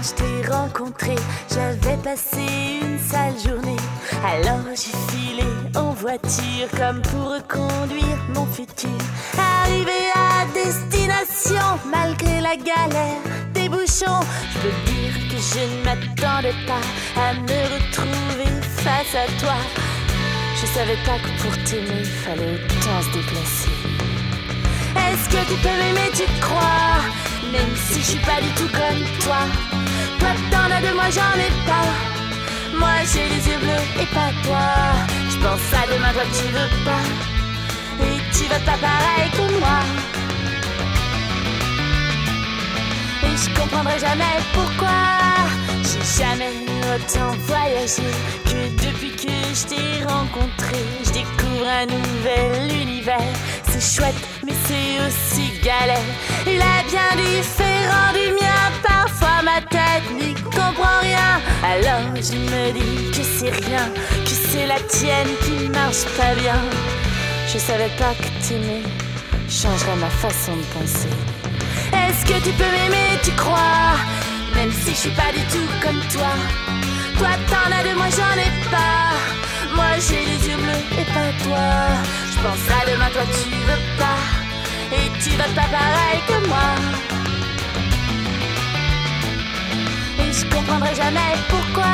je t'ai rencontré, j'avais passé une sale journée. Alors j'ai filé en voiture comme pour reconduire mon futur. Arrivé à destination, malgré la galère des bouchons, je peux dire que je ne m'attendais pas à me retrouver face à toi. Je savais pas que pour t'aimer, fallait autant se déplacer. Est-ce que tu peux m'aimer, tu crois? Même si je suis pas du tout comme toi. Toi t'en as de moi j'en ai pas. Moi j'ai les yeux bleus et pas toi. Je pense à demain, toi tu veux pas. Et tu vas pas pareil que moi. Et je comprendrai jamais pourquoi j'ai jamais autant voyagé que depuis que je t'ai rencontré. Je découvre un nouvel univers. C'est chouette mais c'est aussi galère. Il est bien différent du mien. Parfois ma tête n'y comprend rien. Alors je me dis que c'est rien, que c'est la tienne qui marche pas bien. Je savais pas que t'aimer changerait ma façon de penser. Est-ce que tu peux m'aimer, tu crois? Même si je suis pas du tout comme toi. Toi t'en as de moi j'en ai pas. Moi j'ai les yeux bleus et pas toi. Je pense à demain, toi tu veux pas. Et tu vas pas pareil que moi. Et je comprendrai jamais pourquoi.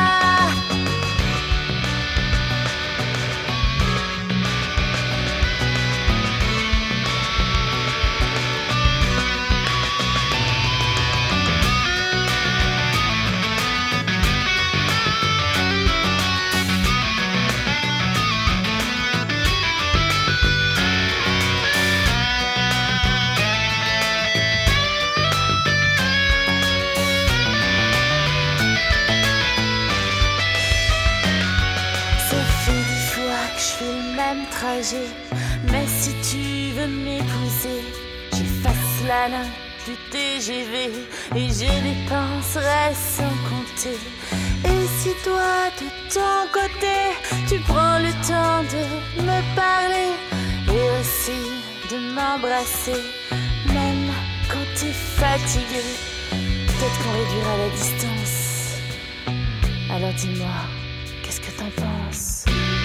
Trajet. Mais si tu veux m'épouser, j'efface la note du TGV et je dépenserai sans compter. Et si toi de ton côté tu prends le temps de me parler et aussi de m'embrasser, même quand t'es fatigué, peut-être qu'on réduira la distance. Alors dis-moi, qu'est-ce que t'en penses?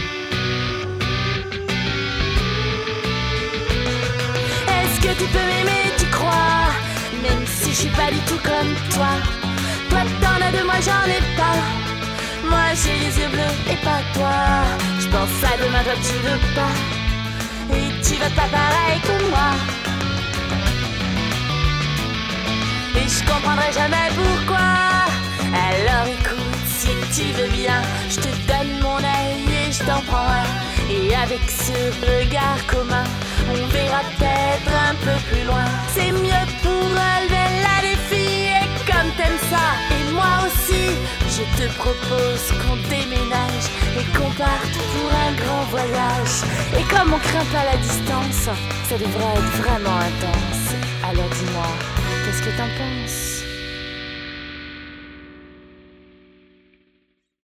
Que tu peux m'aimer, tu crois? Même si je suis pas du tout comme toi. Toi t'en as de moi j'en ai pas. Moi j'ai les yeux bleus et pas toi. Je pense à demain, toi tu veux pas. Et tu vas pas pareil que moi. Et je comprendrai jamais pourquoi. Alors écoute, si tu veux bien, je te donne mon œil et je t'en prends un. Et avec ce regard commun, on verra peut-être un peu plus loin. C'est mieux pour relever la défi. Et comme t'aimes ça, et moi aussi, je te propose qu'on déménage et qu'on parte pour un grand voyage. Et comme on craint pas la distance, ça devrait être vraiment intense. Alors dis-moi, qu'est-ce que t'en penses?